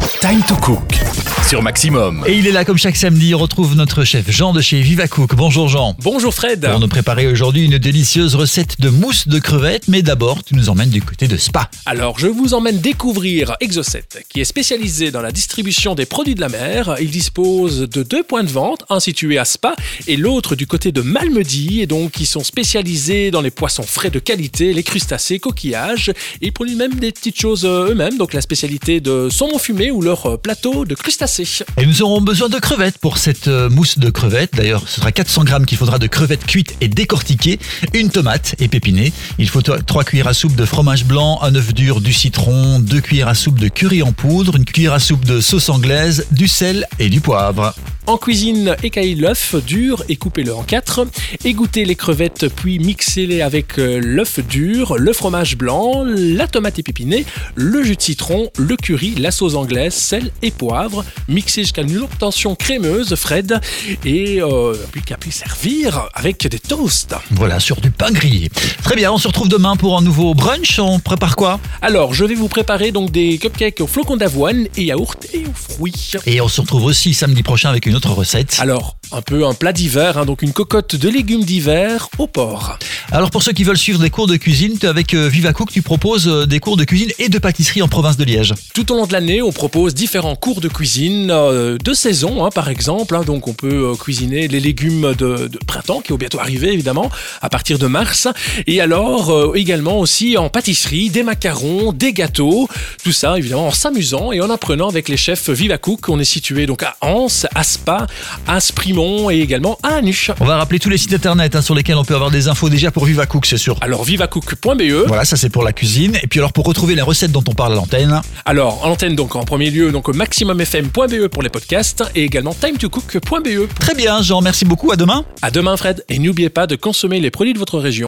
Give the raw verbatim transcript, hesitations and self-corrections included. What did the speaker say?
Time to Cook sur Maximum. Et il est là comme chaque samedi, on retrouve notre chef Jean de chez Viva Cook. Bonjour Jean. Bonjour Fred. Pour nous préparer aujourd'hui une délicieuse recette de mousse de crevettes, mais d'abord tu nous emmènes du côté de Spa. Alors je vous emmène découvrir Exocet, qui est spécialisé dans la distribution des produits de la mer. Il dispose de deux points de vente, un situé à Spa et l'autre du côté de Malmedy, et donc ils sont spécialisés dans les poissons frais de qualité, les crustacés, coquillages, et ils produisent même des petites choses eux-mêmes, donc la spécialité de saumon fumé ou leur plateau de crustacés. Et nous aurons besoin de crevettes pour cette euh, mousse de crevettes. D'ailleurs, ce sera quatre cents grammes qu'il faudra de crevettes cuites et décortiquées, une tomate épépinée. Il faut trois cuillères à soupe de fromage blanc, un œuf dur, du citron, deux cuillères à soupe de curry en poudre, une cuillère à soupe de sauce anglaise, du sel et du poivre. En cuisine, écaillez l'œuf dur et coupez-le en quatre. Égouttez les crevettes puis mixez-les avec l'œuf dur, le fromage blanc, la tomate épépinée, le jus de citron, le curry, la sauce anglaise, sel et poivre. Mixez jusqu'à une obtention crémeuse, Fred, et euh, puis qu'à puis servir avec des toasts. Voilà, sur du pain grillé. Très bien, on se retrouve demain pour un nouveau brunch. On prépare quoi ? Alors, je vais vous préparer donc des cupcakes aux flocons d'avoine et yaourt et aux fruits. Et on se retrouve aussi samedi prochain avec une autre recette. Alors, un peu un plat d'hiver, hein, donc une cocotte de légumes d'hiver au porc. Alors pour ceux qui veulent suivre des cours de cuisine, avec euh, Viva Cook, tu proposes euh, des cours de cuisine et de pâtisserie en province de Liège. Tout au long de l'année, on propose différents cours de cuisine euh, de saison, hein, par exemple. Hein, donc on peut euh, cuisiner les légumes de, de printemps qui vont bientôt arriver, évidemment, à partir de mars. Et alors euh, également aussi en pâtisserie, des macarons, des gâteaux. Tout ça, évidemment, en s'amusant et en apprenant avec les chefs Viva Cook. On est situé donc à Anse, à Spa, à Sprimont et également à Anuche. On va rappeler tous les sites internet hein, sur lesquels on peut avoir des infos déjà pour Viva Cook, c'est sûr. Alors vivacook point b e. Voilà, ça c'est pour la cuisine. Et puis alors pour retrouver les recettes dont on parle à l'antenne. Alors en antenne donc en premier lieu donc maximum f m point b e pour les podcasts et également time to cook point b e. Très bien, Jean, merci beaucoup. À demain. À demain Fred, et n'oubliez pas de consommer les produits de votre région.